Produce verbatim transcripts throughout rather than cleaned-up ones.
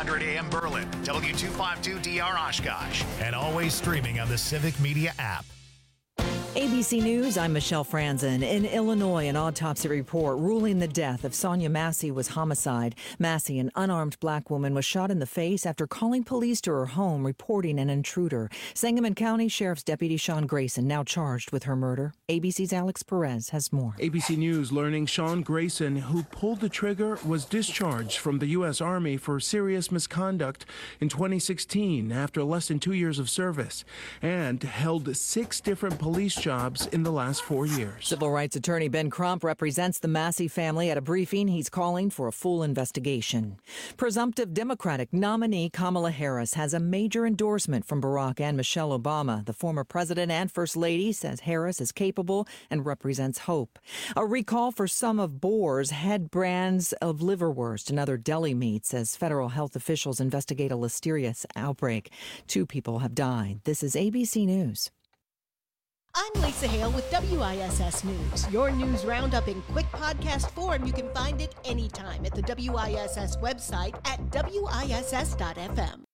hundred A M Berlin, W two fifty-two D R Oshkosh, and always streaming on the Civic Media app. A B C News, I'm Michelle Franzen. In Illinois, an autopsy report ruling the death of Sonia Massey was homicide. Massey, an unarmed black woman, was shot in the face after calling police to her home, reporting an intruder. Sangamon County Sheriff's Deputy Sean Grayson now charged with her murder. A B C's Alex Perez has more. A B C News learning Sean Grayson, who pulled the trigger, was discharged from the U S Army for serious misconduct in twenty sixteen after less than two years of service, and held six different police jobs in the last four years. Civil rights attorney Ben Crump represents the Massey family at a briefing. He's calling for a full investigation. Presumptive Democratic nominee Kamala Harris has a major endorsement from Barack and Michelle Obama. The former president and first lady says Harris is capable and represents hope. A recall for some of Boar's head brands of liverwurst and other deli meats as federal health officials investigate a listeria outbreak. Two people have died. This is A B C News. I'm Lisa Hale with W I S S News. Your news roundup in quick podcast form. You can find it anytime at the W I S S website at W I S S dot F M.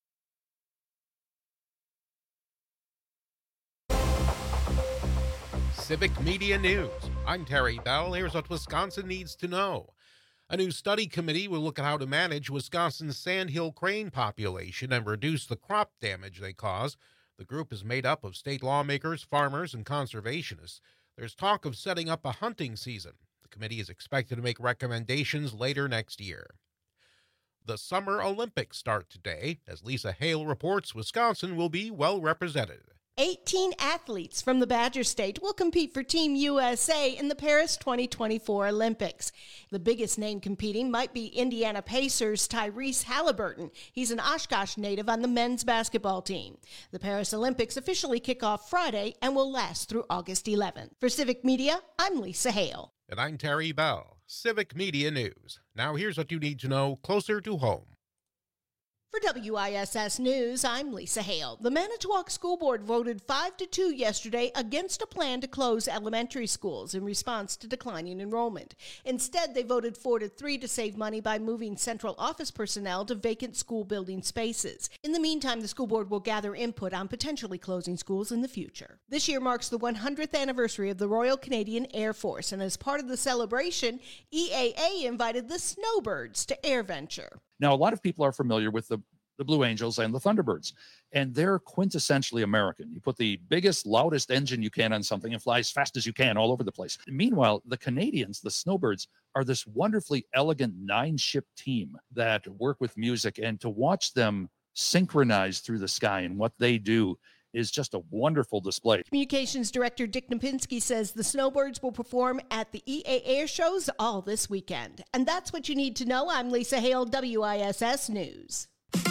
Civic Media News. I'm Terry Bell. Here's what Wisconsin needs to know. A new study committee will look at how to manage Wisconsin's sandhill crane population and reduce the crop damage they cause. The group is made up of state lawmakers, farmers, and conservationists. There's talk of setting up a hunting season. The committee is expected to make recommendations later next year. The Summer Olympics start today. As Lisa Hale reports, Wisconsin will be well represented. eighteen athletes from the Badger State will compete for Team U S A in the Paris twenty twenty-four Olympics. The biggest name competing might be Indiana Pacers' Tyrese Halliburton. He's an Oshkosh native on the men's basketball team. The Paris Olympics officially kick off Friday and will last through August eleventh. For Civic Media, I'm Lisa Hale. And I'm Terry Bell. Civic Media News. Now here's what you need to know closer to home. For W I S S News, I'm Lisa Hale. The Manitowoc School Board voted five to two yesterday against a plan to close elementary schools in response to declining enrollment. Instead, they voted four to three to save money by moving central office personnel to vacant school building spaces. In the meantime, the school board will gather input on potentially closing schools in the future. This year marks the one hundredth anniversary of the Royal Canadian Air Force, and as part of the celebration, E A A invited the Snowbirds to AirVenture. Now, a lot of people are familiar with the, the Blue Angels and the Thunderbirds, and they're quintessentially American. You put the biggest, loudest engine you can on something and fly as fast as you can all over the place. Meanwhile, the Canadians, the Snowbirds, are this wonderfully elegant nine-ship team that work with music, and to watch them synchronize through the sky and what they do is just a wonderful display. Communications Director Dick Napinski says the Snowbirds will perform at the E A A Air Shows all this weekend. And that's what you need to know. I'm Lisa Hale, W I S S News.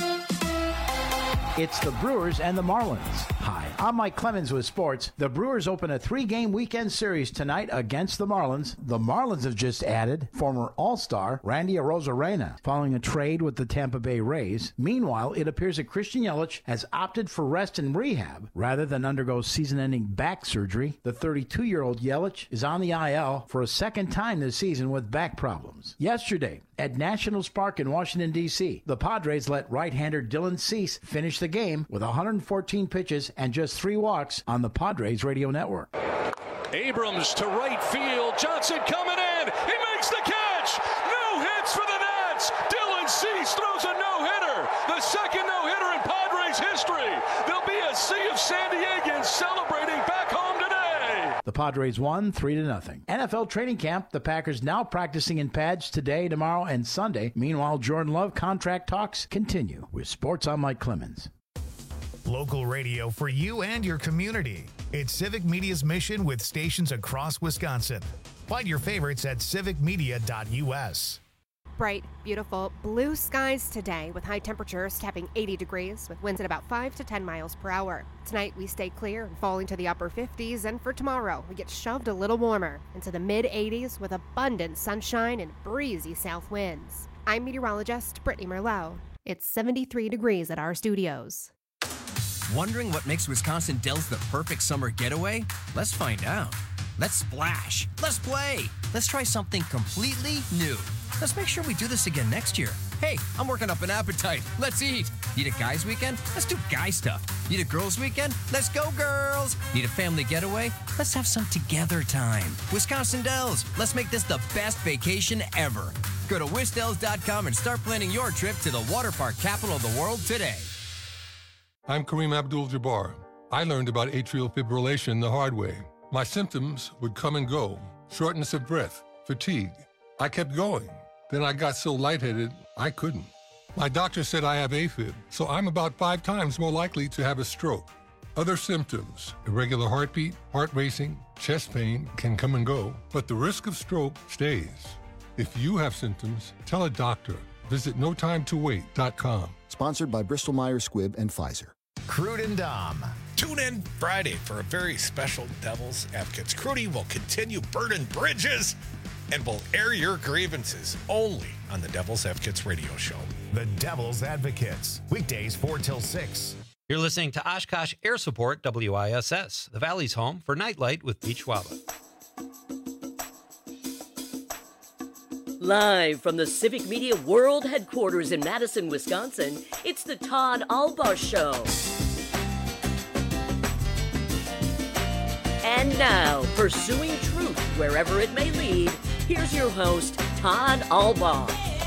It's the Brewers and the Marlins. Hi, I'm Mike Clemens with sports. The Brewers open a three-game weekend series tonight against the Marlins. The Marlins have just added former All-Star Randy Arozarena following a trade with the Tampa Bay Rays. Meanwhile, it appears that Christian Yelich has opted for rest and rehab rather than undergo season-ending back surgery. The thirty-two-year-old Yelich is on the I L for a second time this season with back problems. Yesterday, at Nationals Park in Washington, D C, the Padres let right-hander Dylan Cease finish the game with one hundred fourteen pitches and just three walks on the Padres radio network. Abrams to right field. Johnson coming in. He makes the catch. No hits for the Nats. Dylan Cease throws a no-hitter. The second no-hitter in Padres history. There'll be a sea of San Diegans celebrating back home today. The Padres won three to nothing. N F L training camp. The Packers now practicing in pads today, tomorrow, and Sunday. Meanwhile, Jordan Love contract talks continue. With Sports, I'm Mike Clemens. Local radio for you and your community. It's Civic Media's mission with stations across Wisconsin. Find your favorites at civic media dot U S. Bright, beautiful, blue skies today with high temperatures tapping eighty degrees with winds at about five to ten miles per hour. Tonight we stay clear and fall into the upper fifties, and for tomorrow we get shoved a little warmer into the mid eighties with abundant sunshine and breezy south winds. I'm meteorologist Brittany Merlot. It's seventy-three degrees at our studios. Wondering what makes Wisconsin Dells the perfect summer getaway? Let's find out. Let's splash. Let's play. Let's try something completely new. Let's make sure we do this again next year. Hey, I'm working up an appetite. Let's eat. Need a guy's weekend? Let's do guy stuff. Need a girl's weekend? Let's go, girls. Need a family getaway? Let's have some together time. Wisconsin Dells, let's make this the best vacation ever. Go to wisdells dot com and start planning your trip to the water park capital of the world today. I'm Kareem Abdul-Jabbar. I learned about atrial fibrillation the hard way. My symptoms would come and go. Shortness of breath, fatigue. I kept going. Then I got so lightheaded, I couldn't. My doctor said I have AFib, so I'm about five times more likely to have a stroke. Other symptoms, irregular heartbeat, heart racing, chest pain can come and go, but the risk of stroke stays. If you have symptoms, tell a doctor. Visit no time to wait dot com. Sponsored by Bristol Myers Squibb and Pfizer. Crude and Dom. Tune in Friday for a very special Devil's Advocates. Crudy will continue burning bridges and will air your grievances only on the Devil's Advocates radio show. The Devil's Advocates. Weekdays four till six. You're listening to Oshkosh Air Support W I S S, the Valley's home for Nightlight with Beach Waba. Live from the Civic Media World Headquarters in Madison, Wisconsin, it's the Todd Albaugh Show. And now, pursuing truth wherever it may lead, here's your host, Todd Albaugh.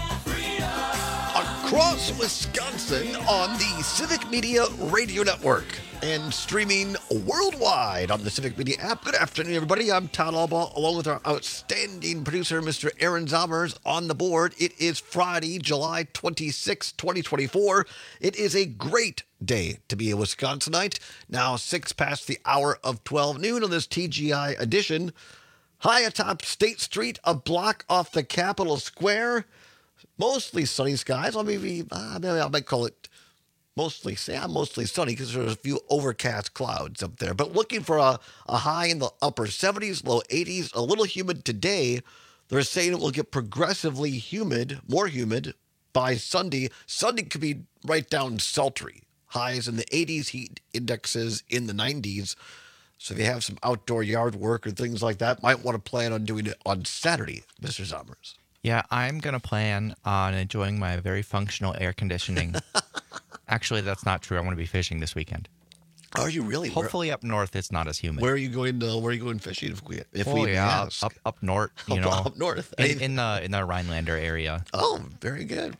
Across Wisconsin on the Civic Media Radio Network and streaming worldwide on the Civic Media app. Good afternoon, everybody. I'm Todd Albaugh, along with our outstanding producer, Mister Aaron Zommers, on the board. It is Friday, July twenty-sixth, twenty twenty-four. It is a great day to be a Wisconsinite. Now six past the hour of twelve noon on this T G I edition. High atop State Street, a block off the Capitol Square. Mostly sunny skies. Well, maybe, uh, maybe I might call it mostly, yeah, mostly sunny because there's a few overcast clouds up there. But looking for a, a high in the upper seventies, low eighties, a little humid today. They're saying it will get progressively humid, more humid by Sunday. Sunday could be right down sultry. Highs in the eighties, heat indexes in the nineties. So if you have some outdoor yard work or things like that, might want to plan on doing it on Saturday, Mister Zommers. Yeah, I'm going to plan on enjoying my very functional air conditioning. Actually, that's not true. I'm going to be fishing this weekend. Are you really? Hopefully up north it's not as humid. Where are you going to, where are you going fishing if we if oh, we yeah, ask? Up, up north, you up, know. Up north. In, in the in the Rhinelander area. Oh, very good.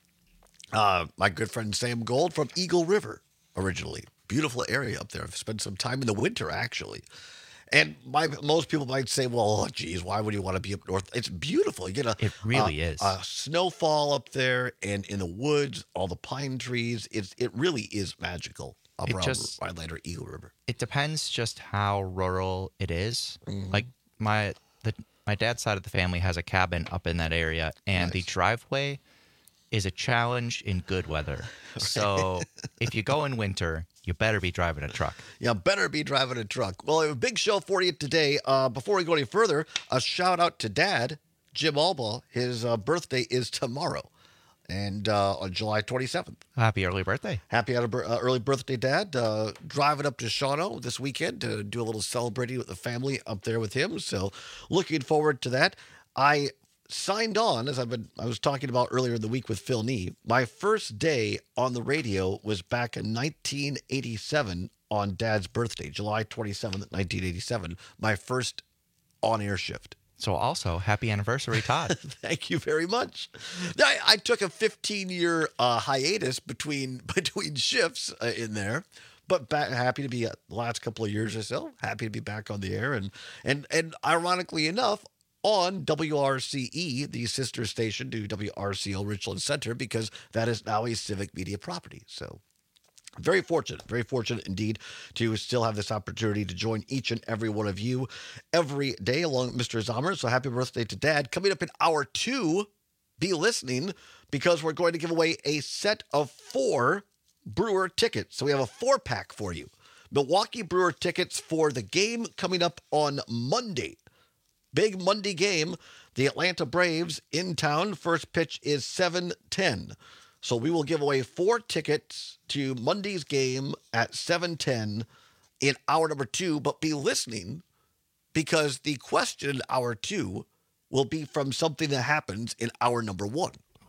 Uh, my good friend Sam Gold from Eagle River originally. Beautiful area up there. I've spent some time in the winter, actually. And my, most people might say, well, oh, geez, why would you want to be up north? It's beautiful. You get a, it really uh, is. a snowfall up there and in the woods, all the pine trees. It's, it really is magical up it around just, Rhinelander, Eagle River. It depends just how rural it is. Mm-hmm. Like my the my dad's side of the family has a cabin up in that area, and nice. The driveway is a challenge in good weather. Okay. So if you go in winter, you better be driving a truck. Yeah, better be driving a truck. Well, I have a big show for you today. Uh, before we go any further, a shout out to Dad, Jim Albaugh. His uh, birthday is tomorrow, and uh, on July twenty-seventh. Happy early birthday. Happy uh, early birthday, Dad. Uh, driving up to Shawano this weekend to do a little celebrating with the family up there with him. So looking forward to that. I signed on, as I've been, I was talking about earlier in the week with Phil Nee. My first day on the radio was back in nineteen eighty-seven on Dad's birthday, July twenty-seventh, nineteen eighty-seven. My first on-air shift. So also, happy anniversary, Todd. Thank you very much. I, I took a fifteen-year uh, hiatus between between shifts uh, in there. But back, happy to be uh, the last couple of years or so. Happy to be back on the air. And and and ironically enough, on W R C E, the sister station to W R C O Richland Center, because that is now a Civic Media property. So very fortunate, very fortunate indeed to still have this opportunity to join each and every one of you every day along with Mister Zommers. So happy birthday to Dad. Coming up in hour two, be listening because we're going to give away a set of four Brewer tickets. So we have a four-pack for you. Milwaukee Brewer tickets for the game coming up on Monday. Big Monday game, the Atlanta Braves in town. First pitch is seven ten. So we will give away four tickets to Monday's game at seven ten in hour number two. But be listening because the question in hour two will be from something that happens in hour number one.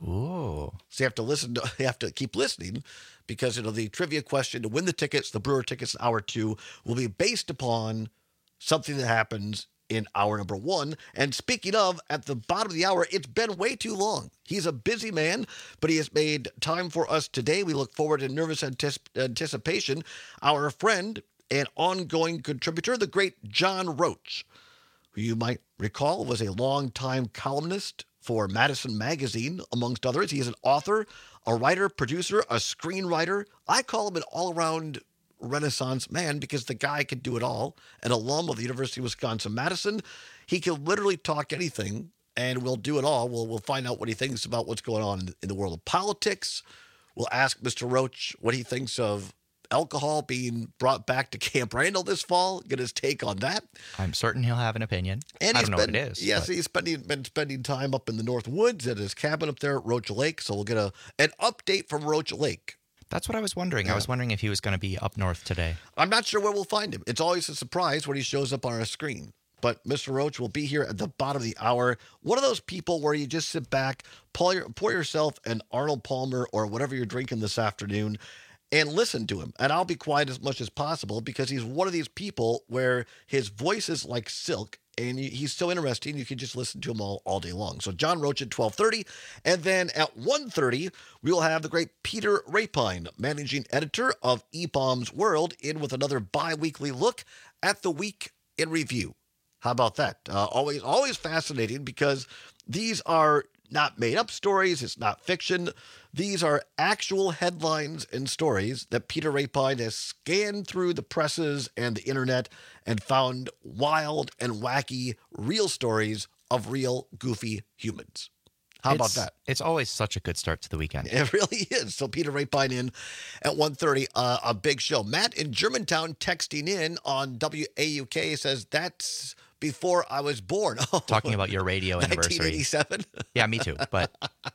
Ooh. So you have to listen. To, you have to keep listening because, you know, the trivia question to win the tickets, the Brewer tickets in hour two, will be based upon something that happens in hour number one. And speaking of, at the bottom of the hour, it's been way too long. He's a busy man, but he has made time for us today. We look forward to nervous anticip- anticipation. Our friend and ongoing contributor, the great John Roach, who you might recall was a longtime columnist for Madison Magazine, amongst others. He is an author, a writer, producer, a screenwriter. I call him an all-around Renaissance man because the guy could do it all. An alum of the University of Wisconsin-Madison. He can literally talk anything, and we'll do it all. We'll, we'll find out what he thinks about what's going on in, in the world of politics. We'll ask Mister Roach what he thinks of alcohol being brought back to Camp Randall this fall. Get his take on that. I'm certain he'll have an opinion. And I he's don't know been, what it is. Yes, but- he's spending, been spending time up in the North Woods at his cabin up there at Roach Lake. So we'll get a an update from Roach Lake. That's what I was wondering. Yeah. I was wondering if he was going to be up north today. I'm not sure where we'll find him. It's always a surprise when he shows up on our screen. But Mister Roach will be here at the bottom of the hour. One of those people where you just sit back, pour, your, pour yourself an Arnold Palmer or whatever you're drinking this afternoon, and listen to him. And I'll be quiet as much as possible because he's one of these people where his voice is like silk and he's so interesting you can just listen to him all, all day long. So John Roach at twelve thirty. And then at one thirty, we'll have the great Peter Rapine, managing editor of E BAUM's World, in with another bi-weekly look at the week in review. How about that? Uh, always, always fascinating because these are not made up stories. It's not fiction. These are actual headlines and stories that Peter Rapine has scanned through the presses and the internet and found wild and wacky real stories of real goofy humans. How about It's- that? It's always such a good start to the weekend. It really is. So Peter Rapine in at one thirty, uh, a big show. Matt in Germantown texting in on W A U K says, that's before I was born. Oh, Talking about your radio anniversary. nineteen eighty-seven. Yeah, me too. But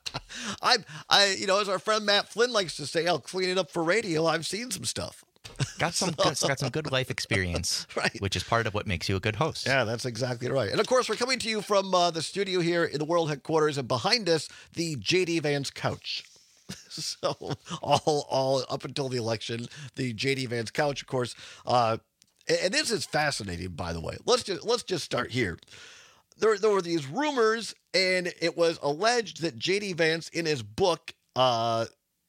I, I, you know, as our friend Matt Flynn likes to say, I'll clean it up for radio. I've seen some stuff. got some good, got some good life experience, Right. which is part of what makes you a good host. Yeah, that's exactly right. And of course, we're coming to you from uh, the studio here in the World Headquarters, and behind us, the J D Vance couch. So all, all up until the election, the J D Vance couch, of course. Uh, and, and this is fascinating, by the way. Let's just let's just start here. There, there were these rumors, and it was alleged that J D Vance, in his book, uh,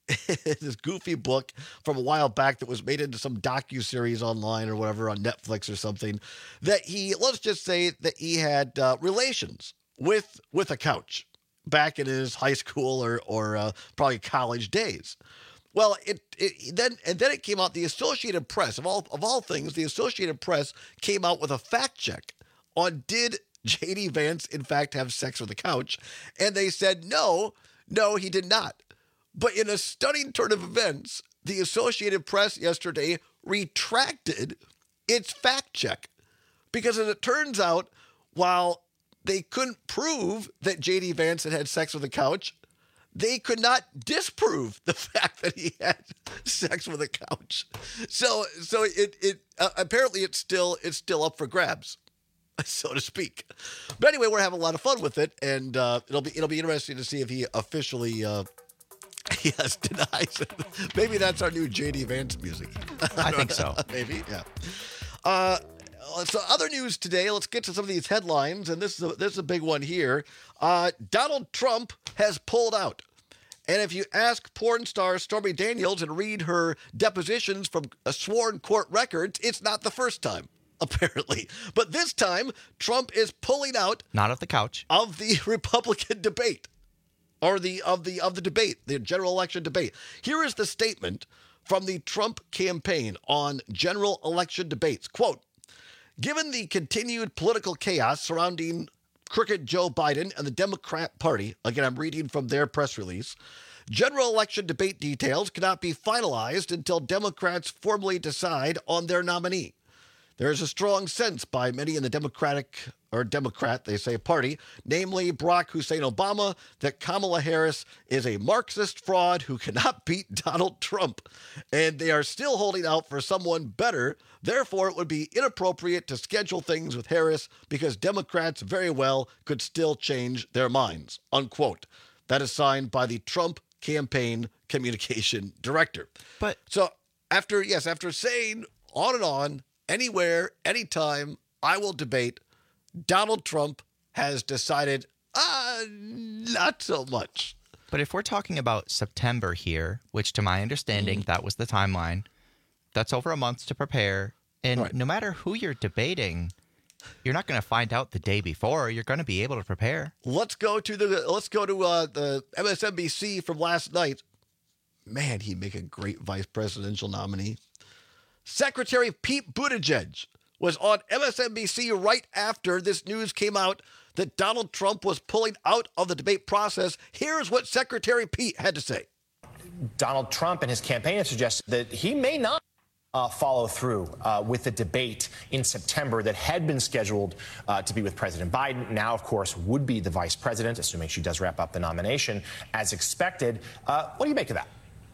this goofy book from a while back that was made into some docuseries online or whatever on Netflix or something, that he, let's just say that he had uh, relations with with a couch back in his high school or or uh, probably college days. Well, it, it then and then it came out. The Associated Press, of all of all things, the Associated Press came out with a fact check on did J D Vance in fact have sex with a couch, and they said no, no, he did not. But in a stunning turn of events, the Associated Press yesterday retracted its fact check because, as it turns out, while they couldn't prove that J D Vance had had sex with a couch, they could not disprove the fact that he had sex with a couch. So, so it it uh, apparently it's still it's still up for grabs, so to speak. But anyway, we're having a lot of fun with it, and uh, it'll be it'll be interesting to see if he officially. Uh, Yes, denies it. Maybe that's our new J D Vance music. I think so. Maybe, yeah. Uh, so other news today, let's get to some of these headlines, and this is a, this is a big one here. Uh, Donald Trump has pulled out. And if you ask porn star Stormy Daniels and read her depositions from a sworn court records, it's not the first time, apparently. But this time, Trump is pulling out Not of the couch. of the Republican debate. Or the of the of the debate, the general election debate. Here is the statement from the Trump campaign on general election debates. Quote, given the continued political chaos surrounding crooked Joe Biden and the Democrat Party, again, I'm reading from their press release, general election debate details cannot be finalized until Democrats formally decide on their nominee. There is a strong sense by many in the Democratic, or Democrat, they say, party, namely Barack Hussein Obama, that Kamala Harris is a Marxist fraud who cannot beat Donald Trump. And they are still holding out for someone better. Therefore, it would be inappropriate to schedule things with Harris because Democrats very well could still change their minds, unquote. that is signed by the Trump campaign communication director. But so after, yes, after saying on and on, anywhere, anytime, I will debate, Donald Trump has decided, uh, not so much. But if we're talking about September here, which to my understanding, mm. that was the timeline, that's over a month to prepare. And right. no matter who you're debating, you're not going to find out the day before. You're going to be able to prepare. Let's go to the let's go to uh, the M S N B C from last night. Man, he'd make a great vice presidential nominee. Secretary Pete Buttigieg was on M S N B C right after this news came out that Donald Trump was pulling out of the debate process. Here's what Secretary Pete had to say. Donald Trump and his campaign have suggested that he may not Uh, follow through uh, with the debate in September that had been scheduled uh, to be with President Biden. Now, of course, would be the vice president, assuming she does wrap up the nomination as expected. Uh, what do you make of that?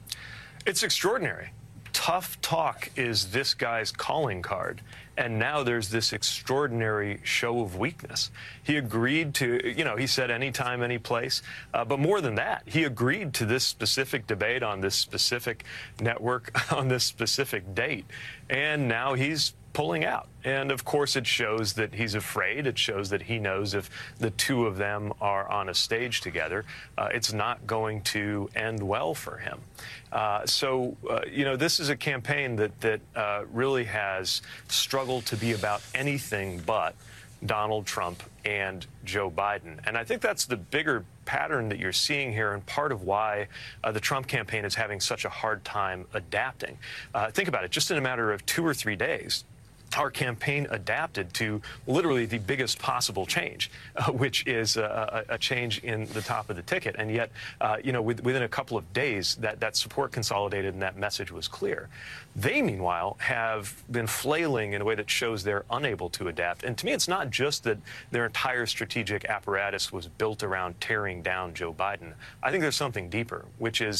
It's extraordinary. Tough talk is this guy's calling card. And now there's this extraordinary show of weakness. He agreed to, you know, he said anytime, any place. Uh, but more than that, he agreed to this specific debate on this specific network on this specific date. And now he's pulling out. And of course, it shows that he's afraid. It shows that he knows if the two of them are on a stage together, uh, it's not going to end well for him. Uh, so, uh, you know, this is a campaign that, that uh, really has struggled to be about anything but Donald Trump and Joe Biden. And I think that's the bigger pattern that you're seeing here and part of why uh, the Trump campaign is having such a hard time adapting. Uh, think about it. Just in a matter of two or three days, our campaign adapted to literally the biggest possible change, uh, which is a, a change in the top of the ticket. And yet, uh, you know, with, within a couple of days, that, that support consolidated and that message was clear. They, meanwhile, have been flailing in a way that shows they're unable to adapt. And to me, it's not just that their entire strategic apparatus was built around tearing down Joe Biden. I think there's something deeper, which is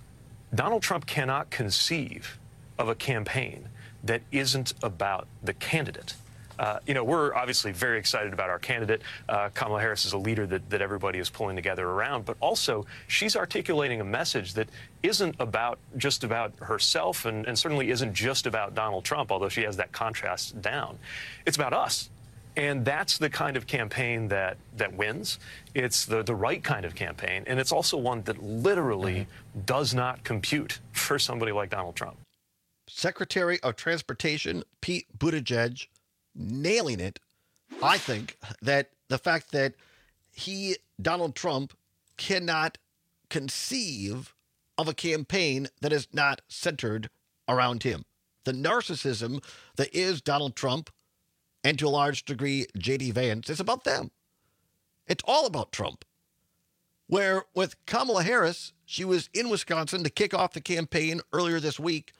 Donald Trump cannot conceive of a campaign that isn't about the candidate. Uh, you know, we're obviously very excited about our candidate. Uh, Kamala Harris is a leader that, that everybody is pulling together around, but also she's articulating a message that isn't about just about herself and, and certainly isn't just about Donald Trump, although she has that contrast down. It's about us. And that's the kind of campaign that, that wins. It's the, the right kind of campaign. And it's also one that literally mm-hmm. does not compute for somebody like Donald Trump. Secretary of Transportation Pete Buttigieg nailing it. I think that the fact that he, Donald Trump, cannot conceive of a campaign that is not centered around him. The narcissism that is Donald Trump and to a large degree J D Vance is about them. It's all about Trump. Where with Kamala Harris, she was in Wisconsin to kick off the campaign earlier this week,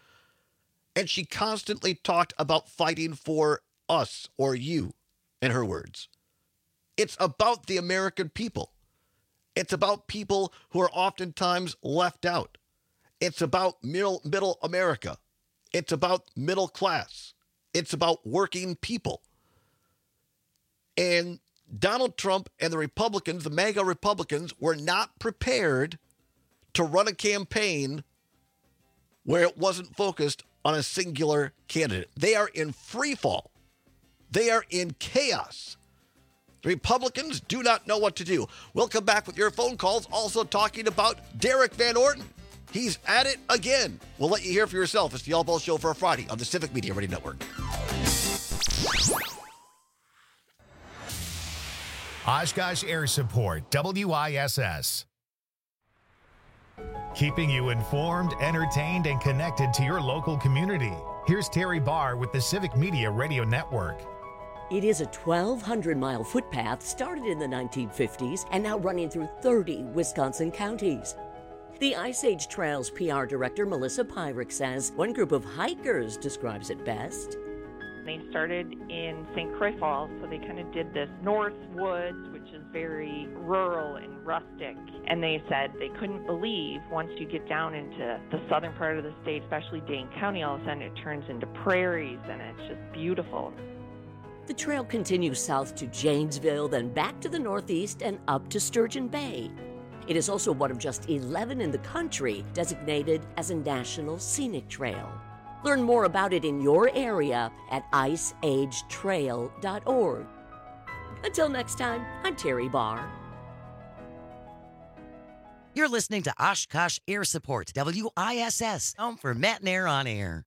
and she constantly talked about fighting for us or you, in her words. It's about the American people. It's about people who are oftentimes left out. It's about middle, middle America. It's about middle class. It's about working people. And Donald Trump and the Republicans, the MAGA Republicans, were not prepared to run a campaign where it wasn't focused on a singular candidate. They are in free fall. They are in chaos. The Republicans do not know what to do. We'll come back with your phone calls, also talking about Derek Van Orton. He's at it again. We'll let you hear for yourself. It's the All Ball Show for a Friday on the Civic Media Radio Network. Oshkosh Air Support, W I S S. Keeping you informed, entertained, and connected to your local community. Here's Terry Barr with the Civic Media Radio Network. It is a twelve hundred mile footpath started in the nineteen fifties and now running through thirty Wisconsin counties. The Ice Age Trails P R director Melissa Pyrick says one group of hikers describes it best. They started in Saint Croix Falls, so they kind of did this North Woods, which is very rural and rustic. And they said they couldn't believe once you get down into the southern part of the state, especially Dane County, all of a sudden it turns into prairies and it's just beautiful. The trail continues south to Janesville, then back to the northeast and up to Sturgeon Bay. It is also one of just eleven in the country designated as a National Scenic Trail. Learn more about it in your area at ice age trail dot org. Until next time, I'm Terry Barr. You're listening to Oshkosh Air Support, W I S S, home for Matt and Air on Air.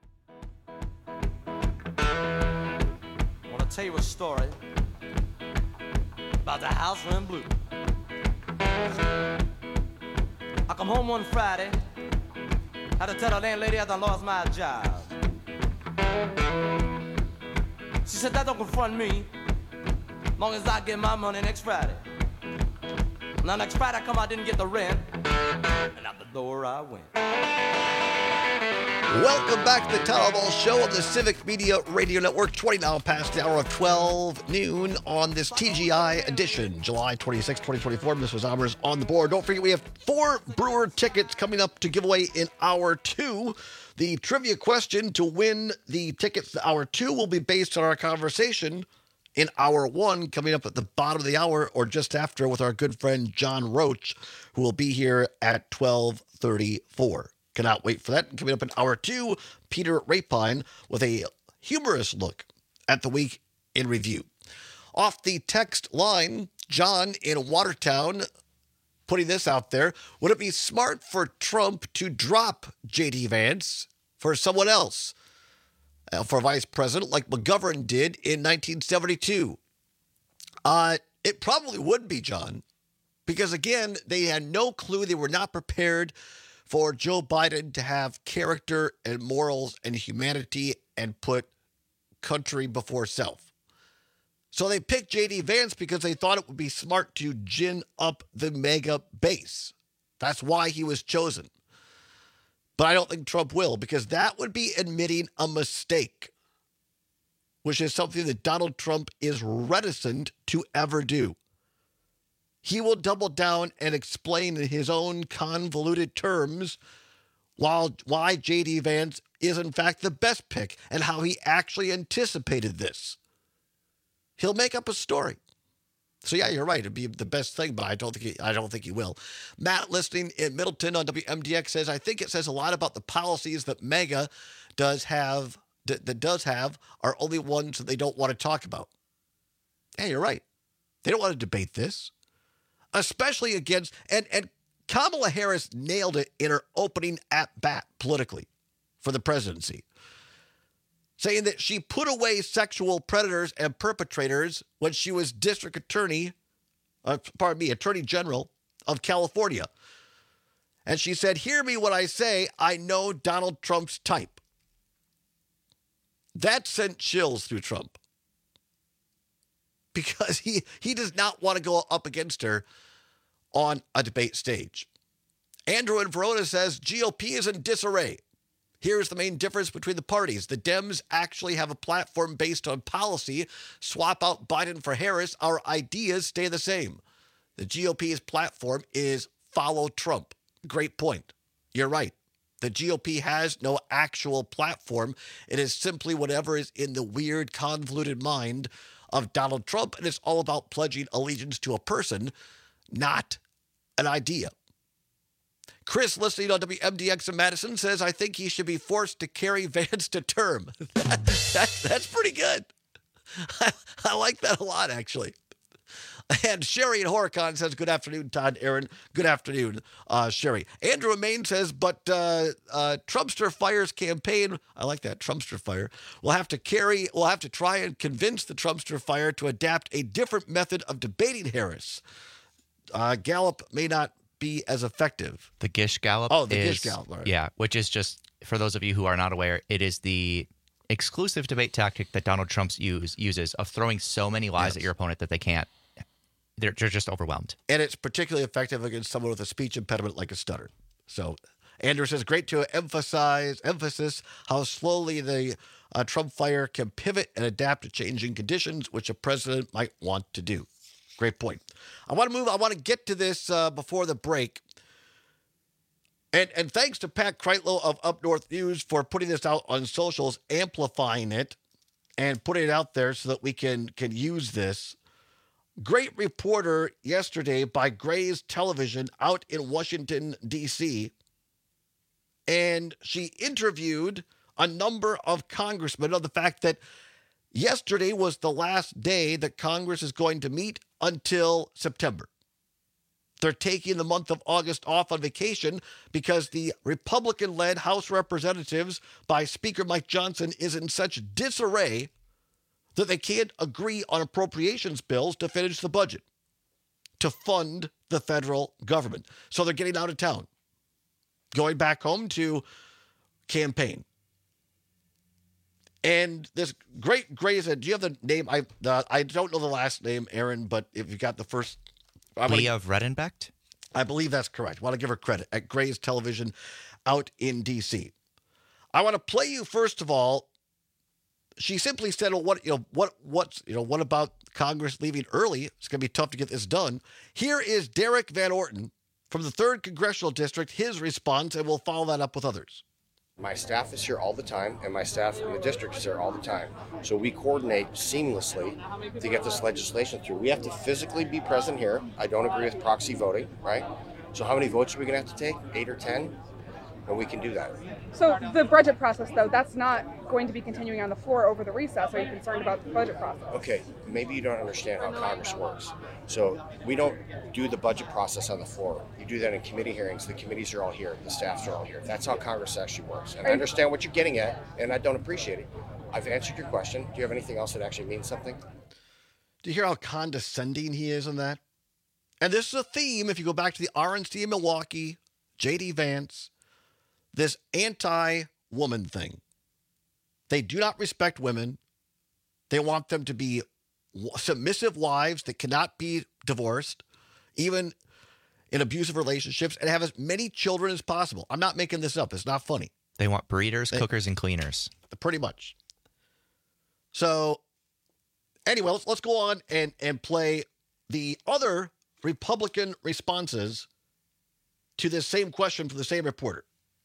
I want to tell you a story about the house in blue. I come home one Friday, had to tell the landlady I done lost my job. She said, that don't confront me, long as I get my money next Friday. Now next Friday I come, I didn't get the rent, and out the door I went. Welcome back to the Town Hall Show on the Civic Media Radio Network, twenty now past the hour of twelve noon on this T G I edition, July twenty-sixth, twenty twenty-four. Mister Zommers on the board. Don't forget, we have four Brewer tickets coming up to give away in hour two. The trivia question to win the tickets to hour two will be based on our conversation in hour one, coming up at the bottom of the hour or just after with our good friend John Roach, who will be here at twelve thirty-four. Cannot wait for that. Coming up in hour two, Peter Rapine with a humorous look at the week in review. Off the text line, John in Watertown putting this out there. Would it be smart for Trump to drop J D Vance for someone else, uh, for vice president, like McGovern did in nineteen seventy-two? Uh, it probably would be, John, because, again, they had no clue. They were not prepared for Joe Biden to have character and morals and humanity and put country before self. So they picked J D Vance because they thought it would be smart to gin up the MAGA base. That's why he was chosen. But I don't think Trump will, because that would be admitting a mistake, which is something that Donald Trump is reticent to ever do. He will double down and explain in his own convoluted terms while, why J D Vance is in fact the best pick and how he actually anticipated this. He'll make up a story. So yeah, you're right. It'd be the best thing, but I don't think he, I don't think he will. Matt, listening in Middleton on W M D X, says, I think it says a lot about the policies that MAGA does have, that, that does have, are only ones that they don't want to talk about. Yeah, you're right. They don't want to debate this. Especially against, and, and Kamala Harris nailed it in her opening at-bat politically for the presidency, saying that she put away sexual predators and perpetrators when she was district attorney, uh, pardon me, attorney general of California. And she said, hear me when I say I know Donald Trump's type. That sent chills through Trump, because he, he does not want to go up against her on a debate stage. Andrew in Verona says, G O P is in disarray. Here's the main difference between the parties. The Dems actually have a platform based on policy. Swap out Biden for Harris. Our ideas stay the same. The G O P's platform is follow Trump. Great point. You're right. The G O P has no actual platform. It is simply whatever is in the weird, convoluted mind of Donald Trump, and it's all about pledging allegiance to a person, not an idea. Chris, listening on W M D X in Madison, says, I think he should be forced to carry Vance to term. that, that, that's pretty good. I, I like that a lot, actually. And Sherry in Horicon says, good afternoon, Todd, Aaron. Good afternoon, uh, Sherry. Andrew Maine says, but uh, uh, Trumpster Fire's campaign, I like that, Trumpster Fire, will have to carry, will have to try and convince the Trumpster Fire to adapt a different method of debating Harris. Uh, Gallup may not be as effective. The Gish Gallop. Oh, the is, Gish Gallop. Right. Yeah, which is just, for those of you who are not aware, it is the exclusive debate tactic that Donald Trump use, uses of throwing so many lies yes. at your opponent that they can't. They're, they're just overwhelmed. And it's particularly effective against someone with a speech impediment like a stutter. So Andrew says, great to emphasize emphasis how slowly the uh, Trump fire can pivot and adapt to changing conditions, which a president might want to do. Great point. I want to move. I want to get to this uh, before the break. And and thanks to Pat Kreitlow of Up North News for putting this out on socials, amplifying it, and putting it out there so that we can can use this. Great reporter yesterday by Gray's Television out in Washington, D C, and she interviewed a number of congressmen on the fact that yesterday was the last day that Congress is going to meet until September. They're taking the month of August off on vacation because the Republican-led House of Representatives by Speaker Mike Johnson is in such disarray that they can't agree on appropriations bills to finish the budget, to fund the federal government. So they're getting out of town, going back home to campaign. And this great Gray said, do you have the name? I uh, I don't know the last name, Aaron, but if you got the first. Leah Vredenbecht? I believe that's correct. I want to give her credit at Gray's Television out in D C. I want to play you, first of all. She simply said, well, what, you know, what, what's, you know, what about Congress leaving early? It's going to be tough to get this done. Here is Derek Van Orton from the third Congressional District, his response, and we'll follow that up with others. My staff is here all the time, and my staff in the district is here all the time. So we coordinate seamlessly to get this legislation through. We have to physically be present here. I don't agree with proxy voting, right? So how many votes are we going to have to take? Eight or ten? And we can do that. So the budget process, though, that's not going to be continuing on the floor over the recess. Are you concerned about the budget process? Okay, maybe you don't understand how Congress works. So we don't do the budget process on the floor. You do that in committee hearings. The committees are all here. The staffs are all here. That's how Congress actually works. And I understand what you're getting at, and I don't appreciate it. I've answered your question. Do you have anything else that actually means something? Do you hear how condescending he is in that? And this is a theme, if you go back to the R N C in Milwaukee, J D Vance, this anti-woman thing. They do not respect women. They want them to be submissive wives that cannot be divorced, even in abusive relationships, and have as many children as possible. I'm not making this up. It's not funny. They want breeders, They- cookers, and cleaners. Pretty much. So, anyway, let's, let's go on and, and play the other Republican responses to this same question from the same reporter.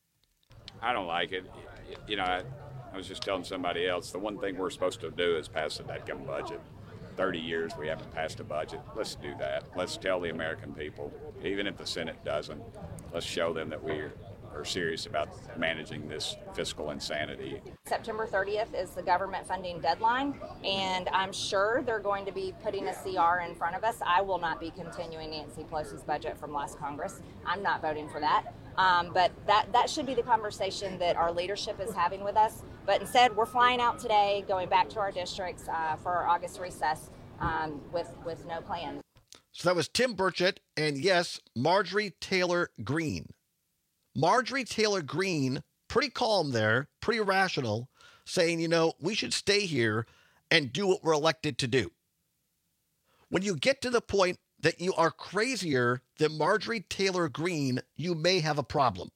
I don't like it. You know, I, I was just telling somebody else, the one thing we're supposed to do is pass a dadgum budget. thirty years we haven't passed a budget. Let's do that. Let's tell the American people, even if the Senate doesn't, let's show them that we are serious about managing this fiscal insanity. September thirtieth is the government funding deadline, and I'm sure they're going to be putting a C R in front of us. I will not be continuing Nancy Pelosi's budget from last Congress. I'm not voting for that. Um, but that, that should be the conversation that our leadership is having with us. But instead, we're flying out today, going back to our districts uh, for our August recess um, with, with no plan. So that was Tim Burchett and, yes, Marjorie Taylor Greene. Marjorie Taylor Greene, pretty calm there, pretty rational, saying, you know, we should stay here and do what we're elected to do. When you get to the point that you are crazier than Marjorie Taylor Greene, you may have a problem.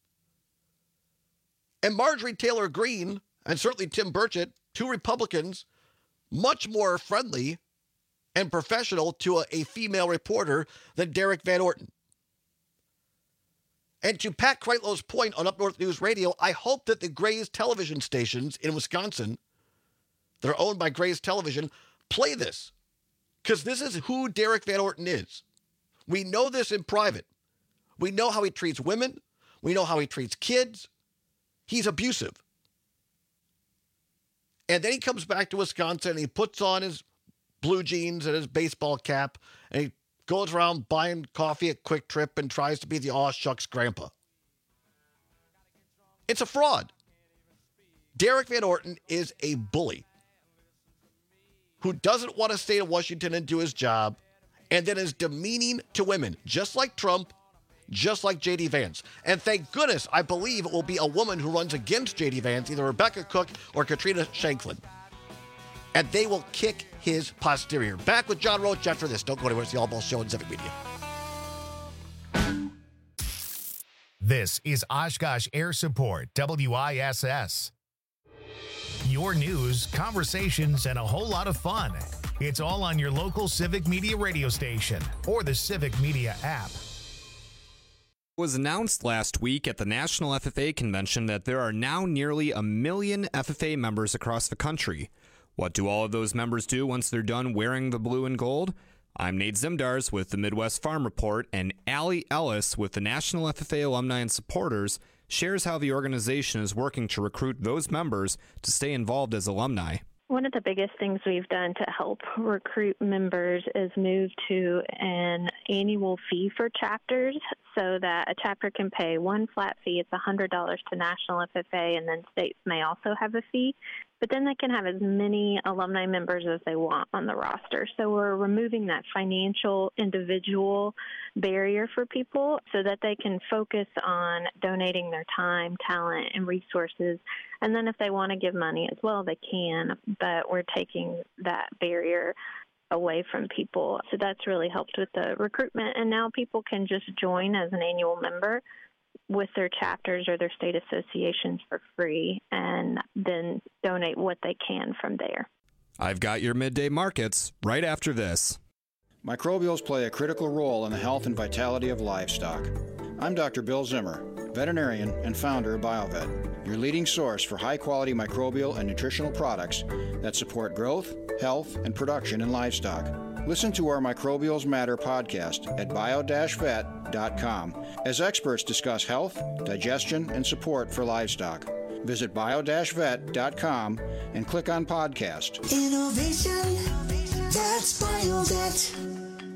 And Marjorie Taylor Greene, and certainly Tim Burchett, two Republicans, much more friendly and professional to a, a female reporter than Derek Van Orton. And to Pat Kreitlow's point on Up North News Radio, I hope that the Gray's television stations in Wisconsin that are owned by Gray's Television play this. Because this is who Derek Van Orton is. We know this in private. We know how he treats women. We know how he treats kids. He's abusive. And then he comes back to Wisconsin and he puts on his blue jeans and his baseball cap and he goes around buying coffee at Quick Trip and tries to be the aw shucks grandpa. It's a fraud. Derek Van Orton is a bully who doesn't want to stay in Washington and do his job, and then is demeaning to women, just like Trump, just like J D Vance. And thank goodness, I believe it will be a woman who runs against J D Vance, either Rebecca Cook or Katrina Shanklin. And they will kick his posterior. Back with John Roach after this. Don't go anywhere. It's the All Ball Show on Civic Media. This is Oshkosh Air Support, W I S S. Your news, conversations, and a whole lot of fun. It's all on your local Civic Media radio station or the Civic Media app. It was announced last week at the National F F A Convention that there are now nearly a million F F A members across the country. What do all of those members do once they're done wearing the blue and gold? I'm Nate Zimdars with the Midwest Farm Report, and Allie Ellis with the National F F A Alumni and Supporters shares how the organization is working to recruit those members to stay involved as alumni. One of the biggest things we've done to help recruit members is move to an annual fee for chapters so that a chapter can pay one flat fee. It's one hundred dollars to National F F A, and then states may also have a fee. But then they can have as many alumni members as they want on the roster. So we're removing that financial individual barrier for people so that they can focus on donating their time, talent, and resources. And then if they want to give money as well, they can. But we're taking that barrier away from people. So that's really helped with the recruitment. And now people can just join as an annual member with their chapters or their state associations for free and then donate what they can from there. I've got your midday markets right after this. Microbials play a critical role in the health and vitality of livestock. I'm Doctor Bill Zimmer, veterinarian and founder of BioVet, your leading source for high-quality microbial and nutritional products that support growth, health, and production in livestock. Listen to our Microbials Matter podcast at bio dash vet dot com as experts discuss health, digestion, and support for livestock. Visit bio dash vet dot com and click on podcast. Innovation, that's BioVet.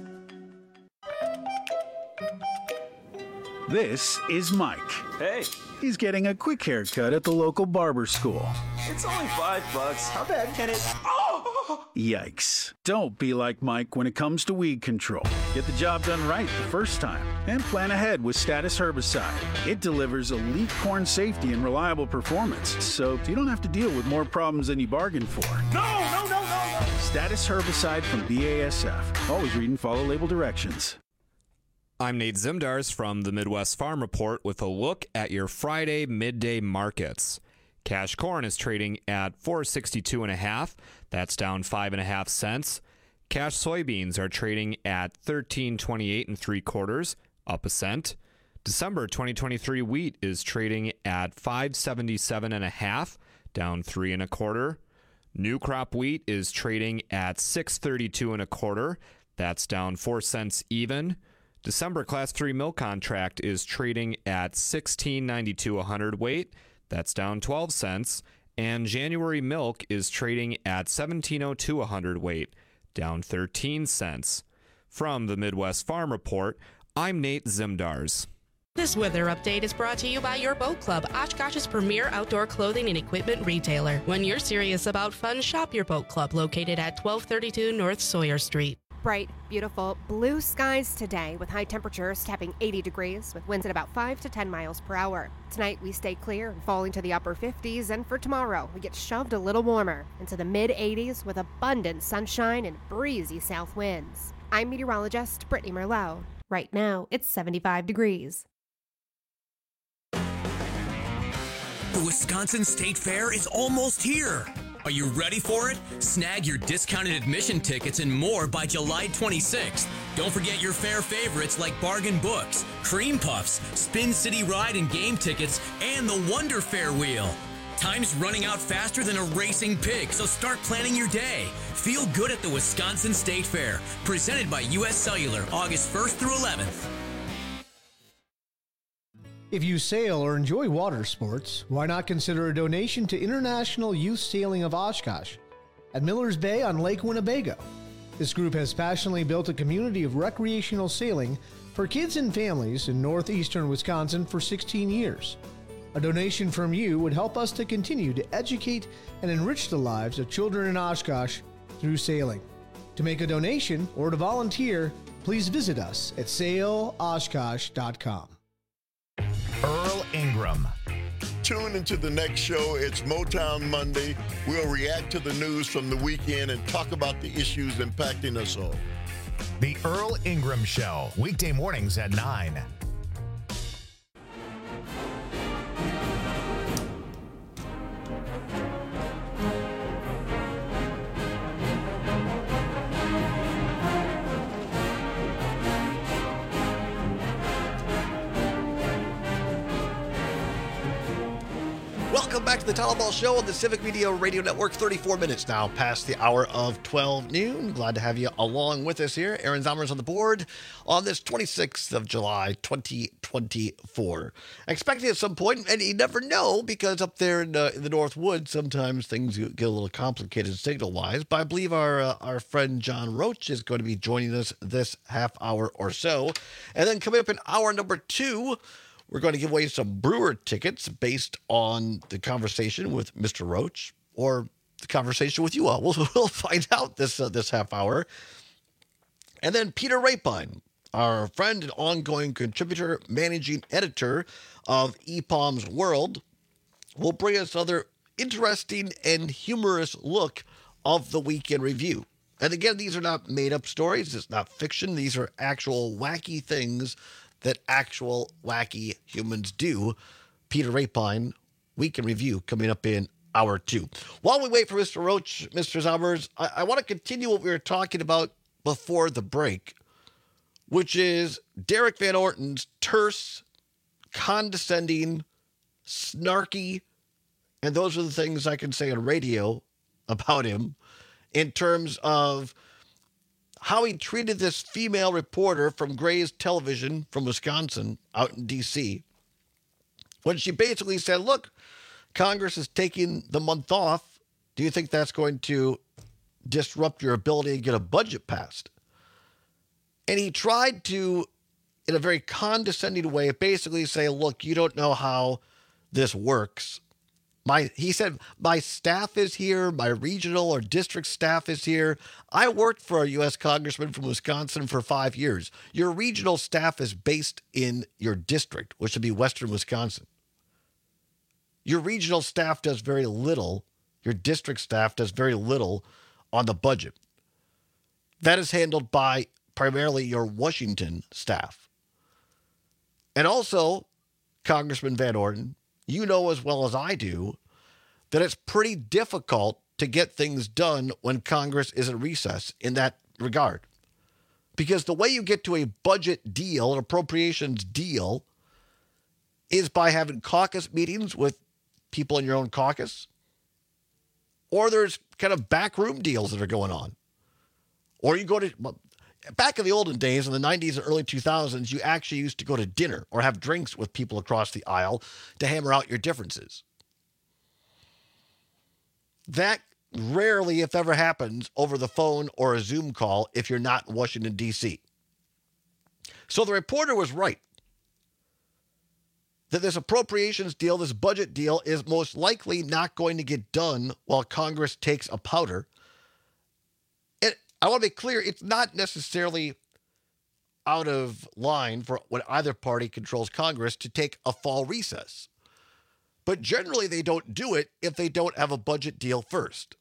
This is Mike. Hey. He's getting a quick haircut at the local barber school. It's only five bucks. How bad can it... Oh! Yikes. Don't be like Mike when it comes to weed control. Get the job done right the first time and plan ahead with Status Herbicide. It delivers elite corn safety and reliable performance, so you don't have to deal with more problems than you bargained for. No, no, no, no, no! Status Herbicide from B A S F. Always read and follow label directions. I'm Nate Zimdars from the Midwest Farm Report with a look at your Friday midday markets. Cash corn is trading at four sixty-two and a half. That's down five and a half cents. Cash soybeans are trading at thirteen twenty-eight and three quarters, up a cent. December twenty twenty-three wheat is trading at five seventy-seven and a half, down three and a quarter. New crop wheat is trading at six thirty-two and a quarter. That's down four cents even. December class three milk contract is trading at sixteen ninety-two a hundredweight. That's down twelve cents. And January milk is trading at seventeen oh two a hundredweight, down thirteen cents. From the Midwest Farm Report, I'm Nate Zimdars. This weather update is brought to you by your Boat Club, Oshkosh's premier outdoor clothing and equipment retailer. When you're serious about fun, shop your Boat Club, located at twelve thirty-two North Sawyer Street. Bright, beautiful blue skies today with high temperatures tapping eighty degrees with winds at about five to ten miles per hour. Tonight we stay clear and fall into the upper fifties, and for tomorrow we get shoved a little warmer into the mid eighties with abundant sunshine and breezy south winds. I'm meteorologist Brittany Merlot. Right now it's seventy-five degrees. The Wisconsin State Fair is almost here. Are you ready for it? Snag your discounted admission tickets and more by July twenty-sixth. Don't forget your fair favorites like bargain books, cream puffs, Spin City Ride and game tickets, and the Wonder Fair Wheel. Time's running out faster than a racing pig, so start planning your day. Feel good at the Wisconsin State Fair, presented by U S Cellular, August first through eleventh. If you sail or enjoy water sports, why not consider a donation to International Youth Sailing of Oshkosh at Millers Bay on Lake Winnebago. This group has passionately built a community of recreational sailing for kids and families in northeastern Wisconsin for sixteen years. A donation from you would help us to continue to educate and enrich the lives of children in Oshkosh through sailing. To make a donation or to volunteer, please visit us at sail oshkosh dot com. Earl Ingram. Tune into the next show. It's Motown Monday. We'll react to the news from the weekend and talk about the issues impacting us all. The Earl Ingram Show, weekday mornings at nine. welcome back to the Tyler Ball Show on the Civic Media Radio Network. thirty-four minutes now past the hour of twelve noon. Glad to have you along with us here. Aaron Zommer's on the board on this twenty-sixth of July, twenty twenty-four. Expecting at some point, and you never know, because up there in, uh, in the North Woods, sometimes things get a little complicated signal-wise, but I believe our, uh, our friend John Roach is going to be joining us this half hour or so. And then coming up in hour number two, we're going to give away some Brewer tickets based on the conversation with Mister Roach, or the conversation with you all. We'll, we'll find out this uh, this half hour. And then Peter Rapine, our friend and ongoing contributor, managing editor of E P O M's World, will bring us another interesting and humorous look of the week in review. And again, these are not made-up stories. It's not fiction. These are actual wacky things that actual wacky humans do. Peter Rapine, Week in Review, coming up in hour two. While we wait for Mister Roach, Mister Zommers, I, I want to continue what we were talking about before the break, which is Derek Van Orton's terse, condescending, snarky, and those are the things I can say on radio about him in terms of how he treated this female reporter from Gray's Television from Wisconsin out in D C when she basically said, look, Congress is taking the month off. Do you think that's going to disrupt your ability to get a budget passed? And he tried to, in a very condescending way, basically say, look, you don't know how this works. My, he said, my staff is here, my regional or district staff is here. I worked for a U S congressman from Wisconsin for five years. Your regional staff is based in your district, which would be Western Wisconsin. Your regional staff does very little. Your district staff does very little on the budget. That is handled by primarily your Washington staff. And also, Congressman Van Orden, you know as well as I do that it's pretty difficult to get things done when Congress is in recess in that regard. Because the way you get to a budget deal, an appropriations deal, is by having caucus meetings with people in your own caucus, or there's kind of backroom deals that are going on. Or you go to, back in the olden days, in the nineties and early two thousands, you actually used to go to dinner or have drinks with people across the aisle to hammer out your differences. That rarely, if ever, happens over the phone or a Zoom call if you're not in Washington, D C. So the reporter was right that this appropriations deal, this budget deal, is most likely not going to get done while Congress takes a powder. And I want to be clear, it's not necessarily out of line for when either party controls Congress to take a fall recess. But generally, they don't do it if they don't have a budget deal first.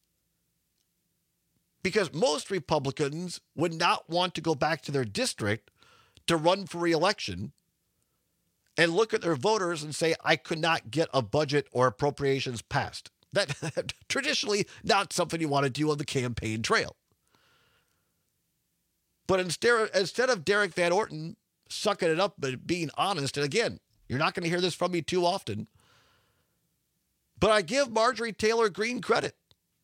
Because most Republicans would not want to go back to their district to run for re-election and look at their voters and say, I could not get a budget or appropriations passed. That traditionally not something you want to do on the campaign trail. But instead, instead of Derek Van Orton sucking it up but being honest, and again, you're not going to hear this from me too often, but I give Marjorie Taylor Greene credit.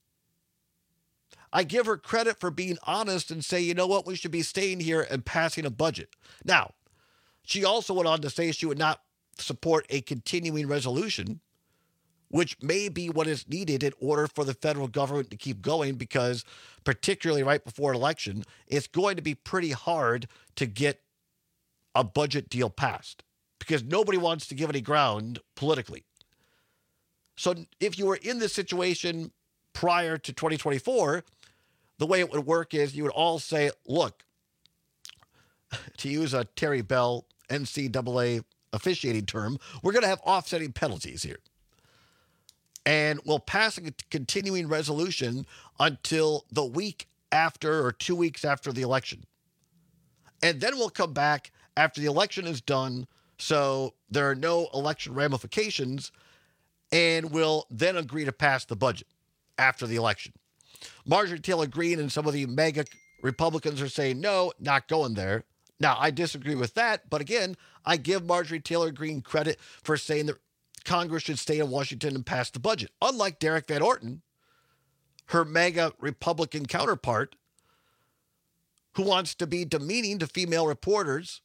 I give her credit for being honest and say, you know what, we should be staying here and passing a budget. Now, she also went on to say she would not support a continuing resolution, which may be what is needed in order for the federal government to keep going, because particularly right before an election, it's going to be pretty hard to get a budget deal passed because nobody wants to give any ground politically. So if you were in this situation prior to twenty twenty-four, the way it would work is you would all say, look, to use a Terry Bell N C double A officiating term, we're going to have offsetting penalties here. And we'll pass a continuing resolution until the week after or two weeks after the election. And then we'll come back after the election is done, so there are no election ramifications, and we'll then agree to pass the budget after the election. Marjorie Taylor Greene and some of the mega Republicans are saying, no, not going there. Now, I disagree with that, but again, I give Marjorie Taylor Greene credit for saying that Congress should stay in Washington and pass the budget. Unlike Derek Van Orton, her MAGA Republican counterpart, who wants to be demeaning to female reporters,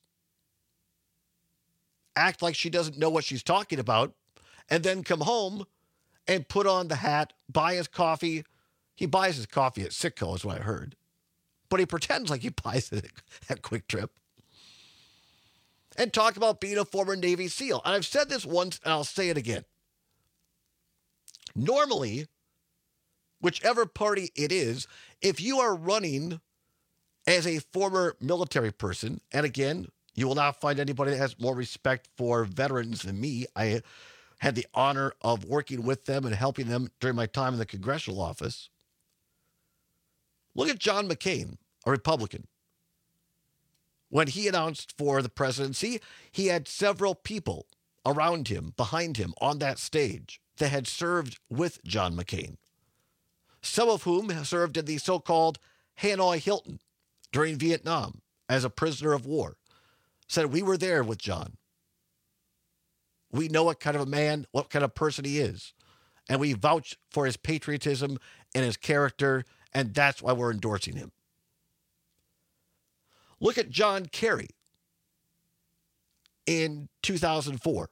act like she doesn't know what she's talking about, and then come home and put on the hat, buy his coffee. He buys his coffee at Citgo, is what I heard. But he pretends like he buys it at Quick Trip. And talk about being a former Navy SEAL. And I've said this once, and I'll say it again. Normally, whichever party it is, if you are running as a former military person, and again, you will not find anybody that has more respect for veterans than me. I had the honor of working with them and helping them during my time in the congressional office. Look at John McCain, a Republican. When he announced for the presidency, he had several people around him, behind him, on that stage that had served with John McCain, some of whom served in the so-called Hanoi Hilton during Vietnam as a prisoner of war. Said, we were there with John. We know what kind of a man, what kind of person he is. And we vouch for his patriotism and his character, and that's why we're endorsing him. Look at John Kerry in two thousand four.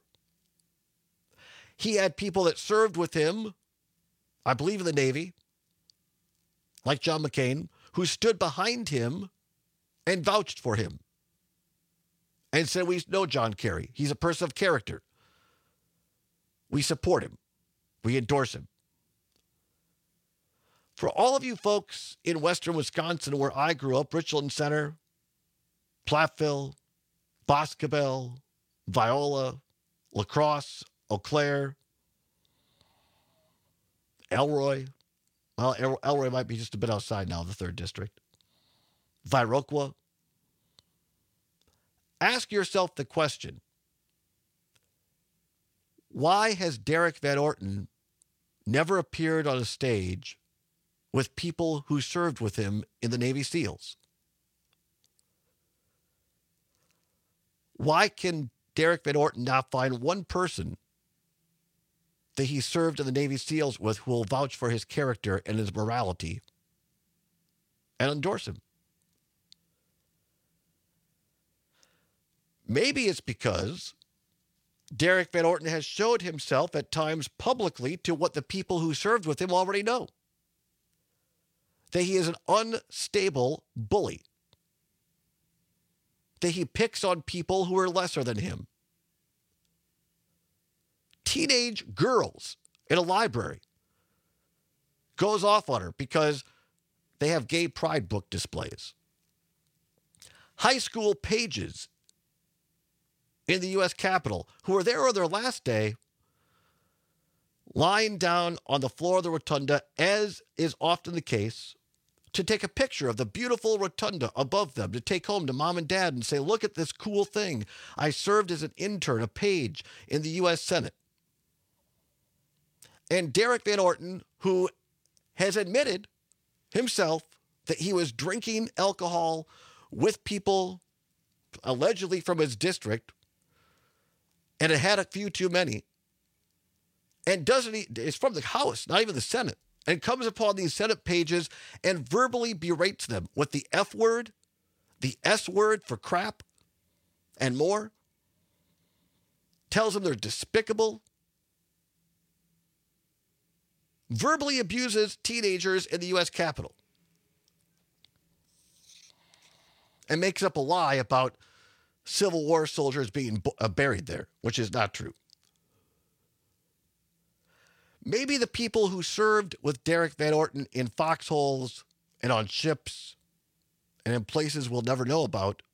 He had people that served with him, I believe in the Navy, like John McCain, who stood behind him and vouched for him. And said, we know John Kerry. He's a person of character. We support him. We endorse him. For all of you folks in western Wisconsin where I grew up, Richland Center, Platteville, Boscobel, Viola, La Crosse, Eau Claire, Elroy. Well, El- Elroy might be just a bit outside now, the third district. Viroqua. Ask yourself the question, why has Derek Van Orton never appeared on a stage with people who served with him in the Navy SEALs? Why can Derek Van Orton not find one person that he served in the Navy SEALs with who will vouch for his character and his morality and endorse him? Maybe it's because Derek Van Orton has showed himself at times publicly to what the people who served with him already know. That he is an unstable bully. That he picks on people who are lesser than him. Teenage girls in a library goes off on her because they have gay pride book displays. High school pages in the U S Capitol, who were there on their last day, lying down on the floor of the rotunda, as is often the case, to take a picture of the beautiful rotunda above them, to take home to mom and dad and say, look at this cool thing. I served as an intern, a page in the U S Senate. And Derek Van Orton, who has admitted himself that he was drinking alcohol with people allegedly from his district, and had had a few too many, and doesn't he, is from the House, not even the Senate, and comes upon these Senate pages and verbally berates them with the F word, the S word for crap, and more, tells them they're despicable, verbally abuses teenagers in the U S Capitol, and makes up a lie about Civil War soldiers being uh, buried there, which is not true. Maybe the people who served with Derek Van Orton in foxholes and on ships and in places we'll never know about,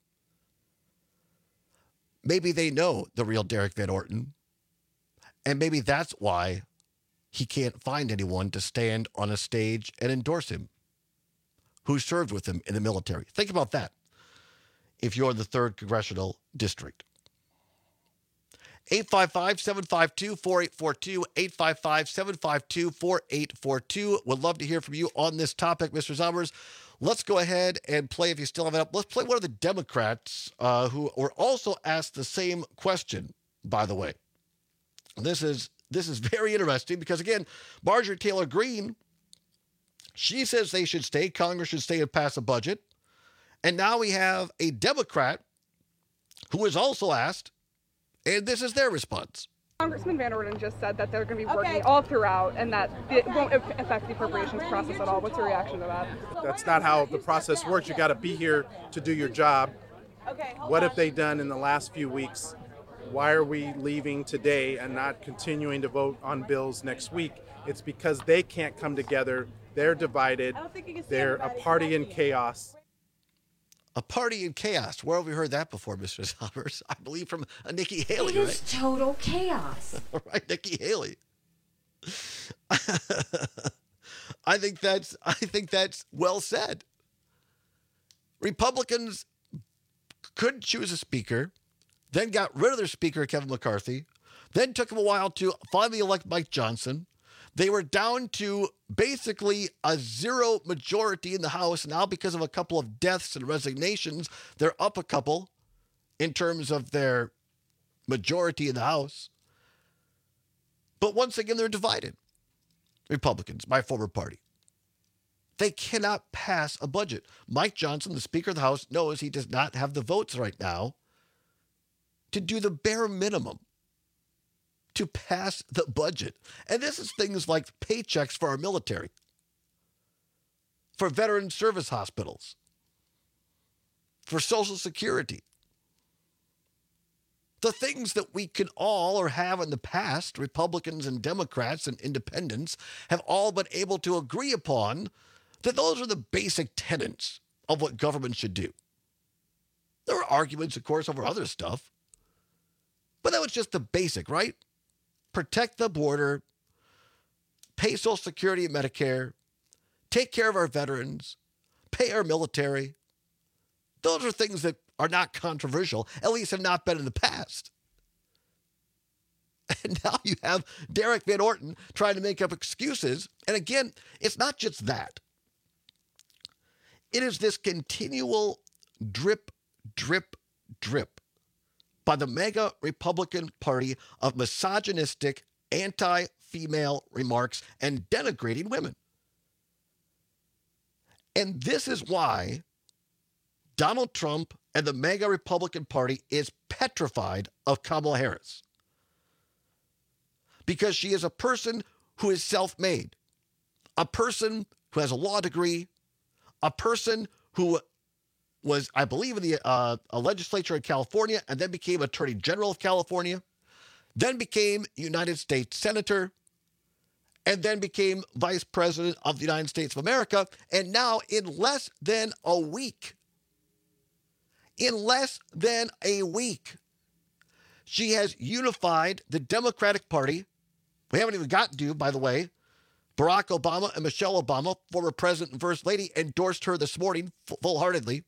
maybe they know the real Derek Van Orton, and maybe that's why he can't find anyone to stand on a stage and endorse him who served with him in the military. Think about that if you're in the third Congressional District. eight five five, seven five two, four eight four two, eight five five, seven five two, four eight four two. Would love to hear from you on this topic, Mister Zummers. Let's go ahead and play, if you still have it up, let's play one of the Democrats uh, who were also asked the same question, by the way. This is this is very interesting because, again, Marjorie Taylor Greene, she says they should stay. Congress should stay and pass a budget. And now we have a Democrat who is also asked, and this is their response. Congressman Van Orden just said that they're going to be working okay. all throughout and that it won't affect the appropriations process at all. What's your reaction to that? That's not how the process works. You got to be here to do your job. Okay, what have they done in the last few weeks? Why are we leaving today and not continuing to vote on bills next week? It's because they can't come together. They're divided. They're a party in chaos. A party in chaos. Where have we heard that before, Mister Sommers? I believe from a Nikki Haley, it right? It is total chaos. Right, Nikki Haley. I think that's I think that's well said. Republicans couldn't choose a speaker, then got rid of their speaker, Kevin McCarthy, then took them a while to finally elect Mike Johnson. They were down to basically a zero majority in the House. Now, because of a couple of deaths and resignations, they're up a couple in terms of their majority in the House. But once again, they're divided. Republicans, my former party. They cannot pass a budget. Mike Johnson, the Speaker of the House, knows he does not have the votes right now to do the bare minimum to pass the budget. And this is things like paychecks for our military, for veteran service hospitals, for Social Security. The things that we can all or have in the past, Republicans and Democrats and independents, have all been able to agree upon, that those are the basic tenets of what government should do. There were arguments, of course, over other stuff, but that was just the basic, right? Protect the border, pay Social Security and Medicare, take care of our veterans, pay our military. Those are things that are not controversial, at least have not been in the past. And now you have Derek Van Orton trying to make up excuses. And again, it's not just that. It is this continual drip, drip, drip by the mega Republican Party of misogynistic, anti-female remarks and denigrating women. And this is why Donald Trump and the mega Republican Party is petrified of Kamala Harris. Because she is a person who is self-made, a person who has a law degree, a person who was, I believe, in the uh, a legislature in California and then became Attorney General of California, then became United States Senator, and then became Vice President of the United States of America. And now, in less than a week, in less than a week, she has unified the Democratic Party. We haven't even gotten to, by the way, Barack Obama and Michelle Obama, former President and First Lady, endorsed her this morning full-heartedly.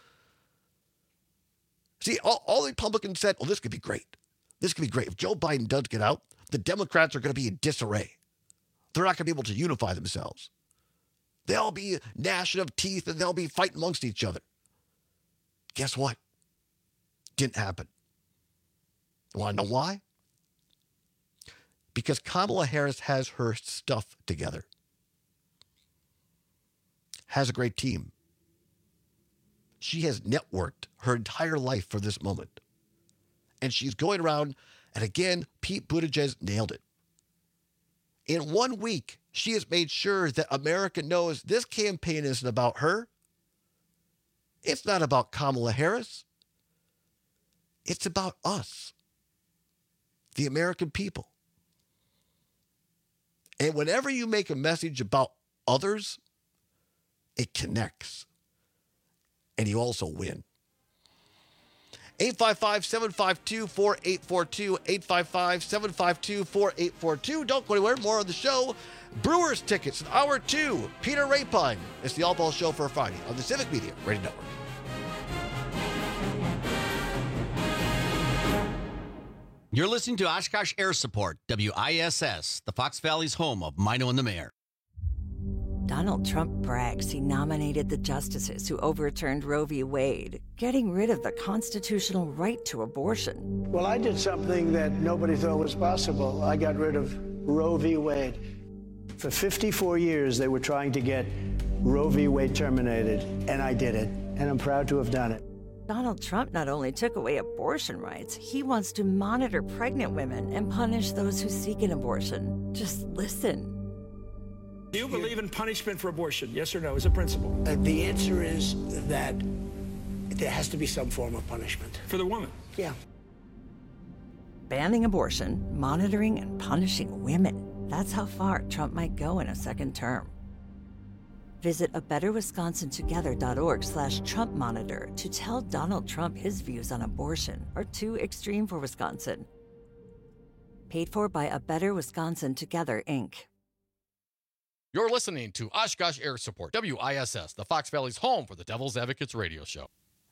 See, all, all the Republicans said, oh, this could be great. This could be great. If Joe Biden does get out, the Democrats are going to be in disarray. They're not going to be able to unify themselves. They'll be gnashing of teeth and they'll be fighting amongst each other. Guess what? Didn't happen. You want to know why? Because Kamala Harris has her stuff together. Has a great team. She has networked her entire life for this moment. And she's going around, and again, Pete Buttigieg nailed it. In one week, she has made sure that America knows this campaign isn't about her. It's not about Kamala Harris. It's about us, the American people. And whenever you make a message about others, it connects. And you also win. eight five five, seven five two, four eight four two, eight five five, seven five two, four eight four two. Don't go anywhere. More on the show. Brewers tickets in hour two. Peter Rapine. It's the All Ball Show for Friday on the Civic Media Radio Network. You're listening to Oshkosh Air Support, W I S S, the Fox Valley's home of Mino and the Mayor. Donald Trump brags he nominated the justices who overturned Roe v. Wade, getting rid of the constitutional right to abortion. Well, I did something that nobody thought was possible. I got rid of Roe v. Wade. For fifty-four years, they were trying to get Roe v. Wade terminated, and I did it, and I'm proud to have done it. Donald Trump not only took away abortion rights, he wants to monitor pregnant women and punish those who seek an abortion. Just listen. Do you believe in punishment for abortion? Yes or no, as a principle? Uh, the answer is that there has to be some form of punishment. For the woman? Yeah. Banning abortion, monitoring and punishing women. That's how far Trump might go in a second term. Visit a better wisconsin together dot org slash Trump monitor to tell Donald Trump his views on abortion are too extreme for Wisconsin. Paid for by A Better Wisconsin Together, Incorporated. You're listening to Oshkosh Air Support, W I S S, the Fox Valley's home for the Devil's Advocates radio show.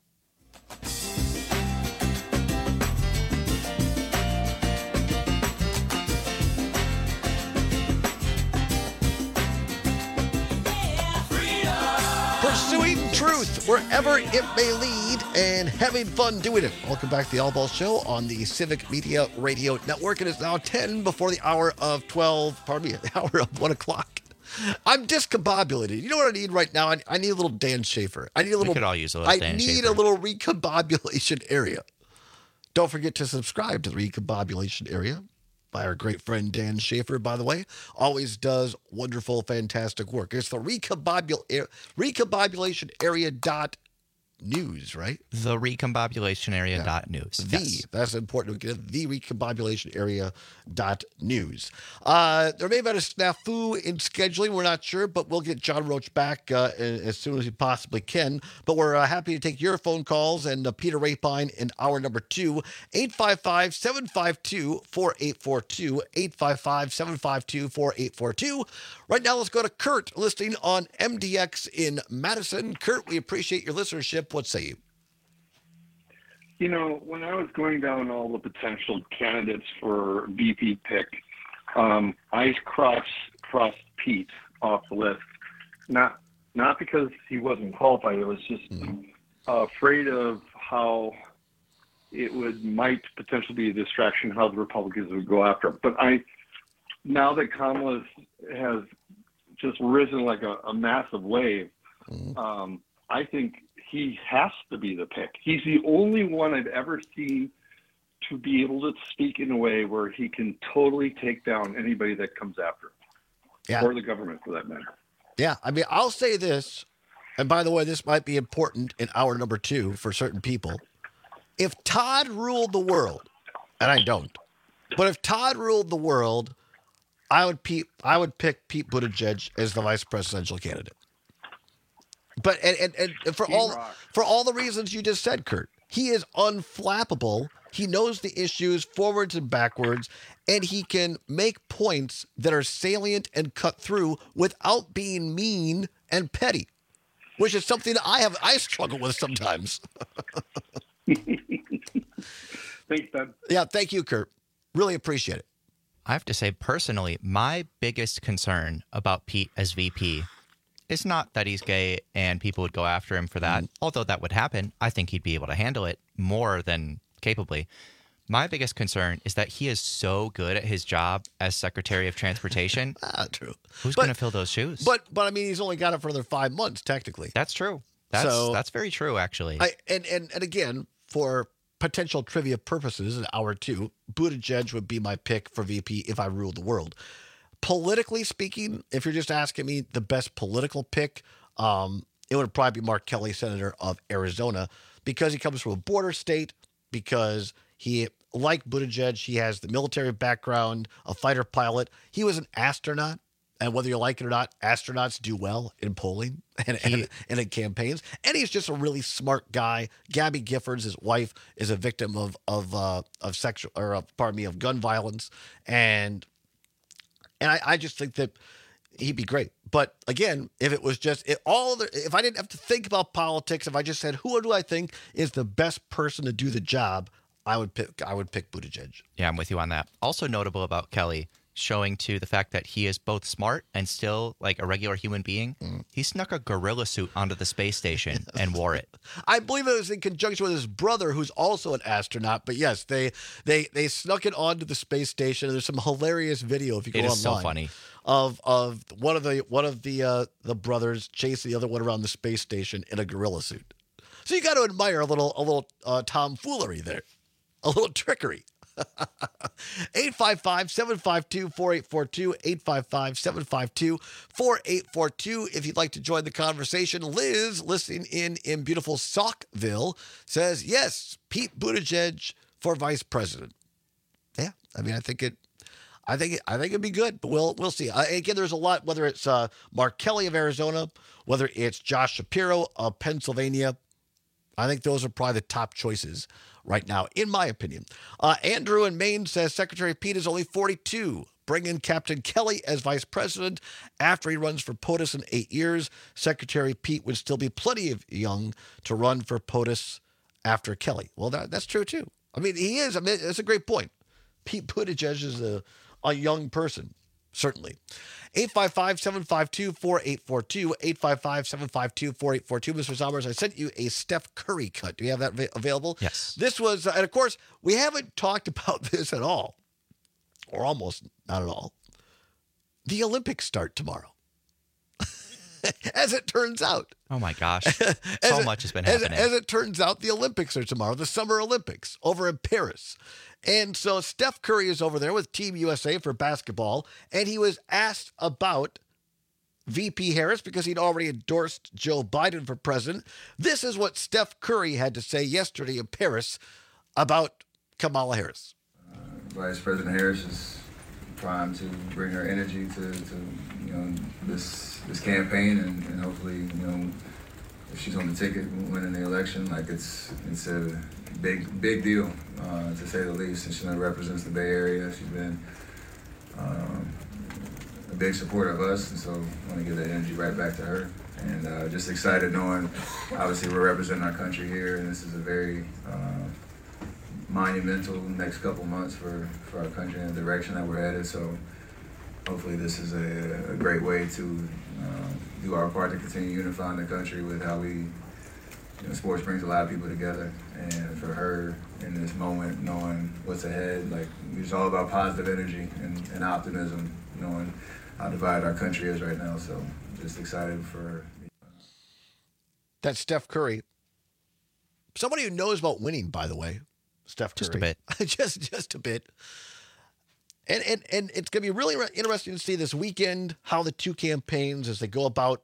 Pursuing truth wherever it may lead and having fun doing it. Welcome back to the All Ball Show on the Civic Media Radio Network. It is now ten before the hour of twelve, pardon me, the hour of one o'clock. I'm discombobulated. You know what I need right now? I, I need a little Dan Schaefer. I need a little. We could all use a little I Dan need Schaefer. a little recombobulation area. Don't forget to subscribe to the recombobulation area by our great friend Dan Schaefer, by the way. Always does wonderful, fantastic work. It's the recombobul- recombobulation area dot news, right? The recombobulation area dot news. The, yes. That's important to get the recombobulation area dot news. Uh, there may have been a snafu in scheduling. We're not sure, but we'll get John Roach back uh, as soon as we possibly can. But we're uh, happy to take your phone calls and uh, Peter Rapine in hour number two, eight five five, seven five two, four eight four two, eight five five, seven five two, four eight four two. Right now, let's go to Kurt, listening on M D X in Madison. Kurt, we appreciate your listenership. What say you? You know, when I was going down all the potential candidates for V P pick, um, I crossed crossed Pete off the list. Not not because he wasn't qualified. It was just mm-hmm. uh, afraid of how it would might potentially be a distraction, how the Republicans would go after him. But I now that Kamala has just risen like a, a massive wave, mm-hmm. um, I think he has to be the pick. He's the only one I've ever seen to be able to speak in a way where he can totally take down anybody that comes after him, yeah. or the government for that matter. Yeah, I mean, I'll say this, and by the way, this might be important in hour number two for certain people. If Todd ruled the world, and I don't, but if Todd ruled the world, I would Pete, I would pick Pete Buttigieg as the vice presidential candidate. But and, and, and for all for all the reasons you just said, Kurt, he is unflappable. He knows the issues forwards and backwards, and he can make points that are salient and cut through without being mean and petty, which is something that I have I struggle with sometimes. Thanks, Ben. Yeah, thank you, Kurt. Really appreciate it. I have to say, personally, my biggest concern about Pete as V P is not that he's gay and people would go after him for that. Mm. Although that would happen, I think he'd be able to handle it more than capably. My biggest concern is that he is so good at his job as Secretary of Transportation. ah, true. Who's going to fill those shoes? But but I mean, he's only got it for another five months, technically. That's true. That's so, that's very true, actually. I, and, and, and again, for potential trivia purposes, in hour two, Buttigieg would be my pick for V P if I ruled the world. Politically speaking, if you're just asking me the best political pick, um, it would probably be Mark Kelly, Senator of Arizona, because he comes from a border state, because he, like Buttigieg, he has the military background, a fighter pilot. He was an astronaut, and whether you like it or not, astronauts do well in polling and, he, and, and in campaigns. And he's just a really smart guy. Gabby Giffords, his wife, is a victim of of uh, of sexual or uh, pardon me of gun violence, and. And I, I just think that he'd be great. But again, if it was just it, all the, if I didn't have to think about politics, if I just said, who do I think is the best person to do the job, I would pick, I would pick Buttigieg. Yeah, I'm with you on that. Also notable about Kelly showing to the fact that he is both smart and still like a regular human being. Mm. He snuck a gorilla suit onto the space station and wore it. I believe it was in conjunction with his brother, who's also an astronaut. But yes, they they they snuck it onto the space station. There's some hilarious video if you go it online. It is so funny. Of of one of the one of the uh, the brothers chasing the other one around the space station in a gorilla suit. So you got to admire a little a little uh, tomfoolery there, a little trickery. eight five five, seven five two, four eight four two, eight five five, seven five two, four eight four two. If you'd like to join the conversation, Liz, listening in in beautiful Saukville, says, yes, Pete Buttigieg for vice president. Yeah, I mean, I think it, I think it, I think it'd be good, but we'll we'll see. Uh, again, there's a lot, whether it's uh, Mark Kelly of Arizona, whether it's Josh Shapiro of Pennsylvania. I think those are probably the top choices right now, in my opinion. Uh, Andrew in Maine says Secretary Pete is only forty-two. Bring in Captain Kelly as vice president. After he runs for POTUS in eight years, Secretary Pete would still be plenty of young to run for POTUS after Kelly. Well, that, that's true, too. I mean, he is. I mean, that's a great point. Pete Buttigieg is a, a young person, certainly. eight five five, seven five two, four eight four two, eight five five, seven five two, four eight four two. Mister Zomers, I sent you a Steph Curry cut. Do you have that va- available? Yes. This was, uh, and of course, we haven't talked about this at all, or almost not at all. The Olympics start tomorrow. As it turns out. Oh, my gosh. So it, much has been as happening. It, as it turns out, the Olympics are tomorrow, the Summer Olympics over in Paris. And so Steph Curry is over there with Team U S A for basketball, and he was asked about V P Harris because he'd already endorsed Joe Biden for president. This is what Steph Curry had to say yesterday in Paris about Kamala Harris. Uh, Vice President Harris is primed to bring her energy to, to you know, this this campaign, and, and hopefully, you know, if she's on the ticket winning the election, like it's it's a big big deal uh, to say the least. And she represents the Bay Area. She's been um, a big supporter of us, and so I want to give that energy right back to her. And uh, just excited knowing, obviously, we're representing our country here, and this is a very uh, monumental next couple months for, for our country and the direction that we're headed. So hopefully this is a, a great way to uh, do our part to continue unifying the country with how we, you know, sports brings a lot of people together. And for her in this moment, knowing what's ahead, like it's all about positive energy and, and optimism, knowing how divided our country is right now. So just excited for her. That's Steph Curry. Somebody who knows about winning, by the way. Steph Curry. Just a bit. just just a bit. And, and and it's going to be really re- interesting to see this weekend how the two campaigns, as they go about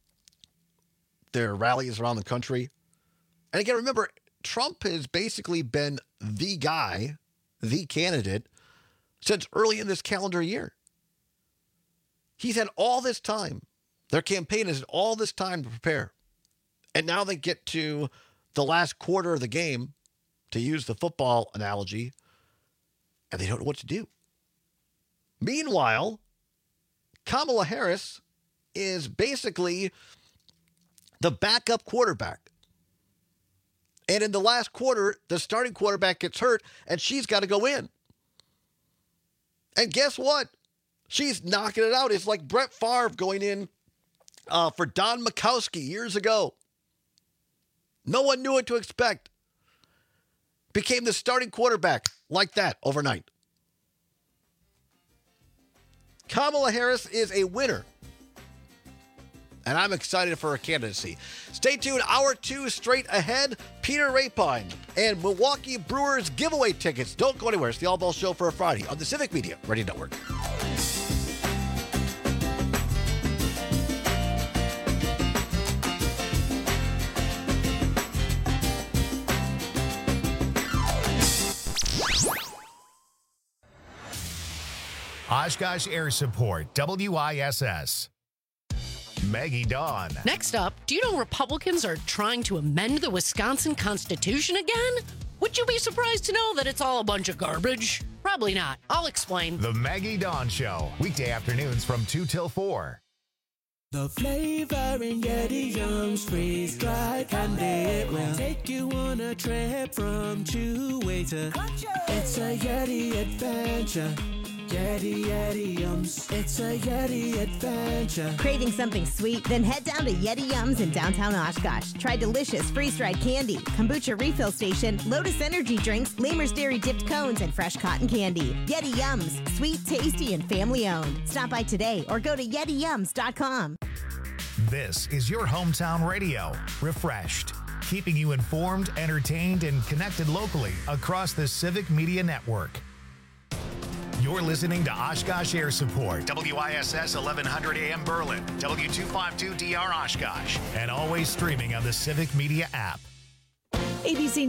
their rallies around the country. And again, remember, Trump has basically been the guy, the candidate, since early in this calendar year. He's had all this time. Their campaign has had all this time to prepare. And now they get to the last quarter of the game, to use the football analogy, and they don't know what to do. Meanwhile, Kamala Harris is basically the backup quarterback. And in the last quarter, the starting quarterback gets hurt, and she's got to go in. And guess what? She's knocking it out. It's like Brett Favre going in uh, for Don Majkowski years ago. No one knew what to expect. Became the starting quarterback like that overnight. Kamala Harris is a winner. And I'm excited for her candidacy. Stay tuned. Hour two straight ahead. Peter Rapine and Milwaukee Brewers giveaway tickets. Don't go anywhere. It's the All Ball Show for a Friday on the Civic Media Radio Network. Oshkosh Air Support, W I S S. Maggie Dawn. Next up, do you know Republicans are trying to amend the Wisconsin Constitution again? Would you be surprised to know that it's all a bunch of garbage? Probably not. I'll explain. The Maggie Dawn Show, weekday afternoons from two till four. The flavor in Yeti Young's freeze-dried candy will take you on a trip from Chewy to It's a Yeti adventure. Yeti Yeti Yums. It's a Yeti adventure. Craving something sweet? Then head down to Yeti Yums in downtown Oshkosh. Try delicious freeze-dried candy, kombucha refill station, Lotus energy drinks, Lamers Dairy dipped cones, and fresh cotton candy. Yeti Yums. Sweet, tasty, and family-owned. Stop by today or go to yeti yums dot com. This is your hometown radio, refreshed, keeping you informed, entertained, and connected locally across the Civic Media Network. You're listening to Oshkosh Air Support, W I S S eleven hundred A M Berlin, W two fifty-two D R Oshkosh, and always streaming on the Civic Media app. A B C